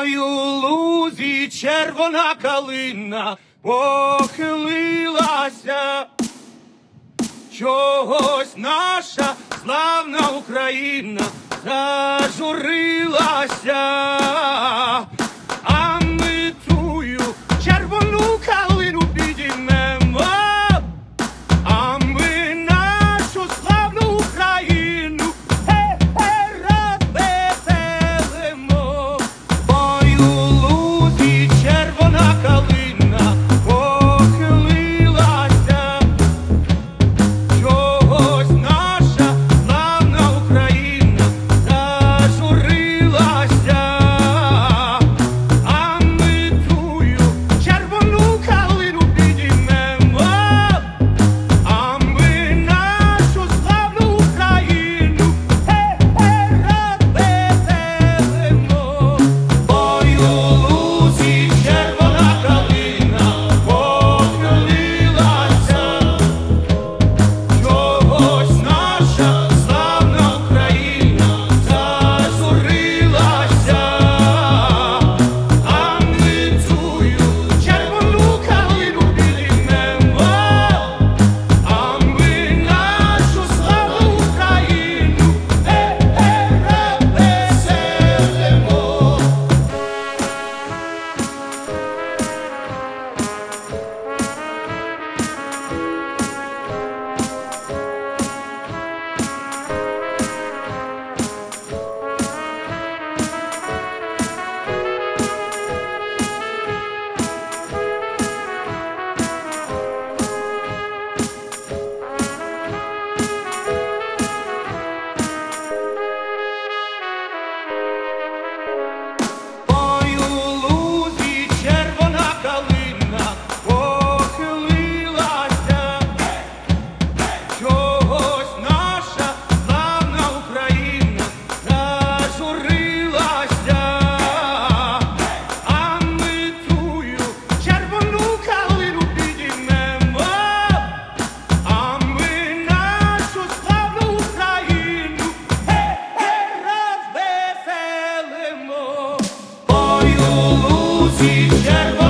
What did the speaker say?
Ой, у лузі червона калина похилилася, чогось наша славна Україна зажурилася, а ми тую червону калину підіймемо, а ми нашу славну Україну розвеселимо. Ой, у лузі червона калина похилилася, чогось наша славна Україна зажурилася, а ми тую червону калину підіймемо, а ми нашу славну Україну розвеселимо. Ой, у лузі червона калина похилилася, чогось наша славна Україна зажурилася, а ми тую червону калину підіймемо, а ми нашу славну Україну розвеселимо. Ой, у лузі червона калина похилилася, чогось наша славна Україна зажурилася, а ми тую червону калину підіймемо, а ми нашу славну Україну розвеселимо. Ой, у лузі червона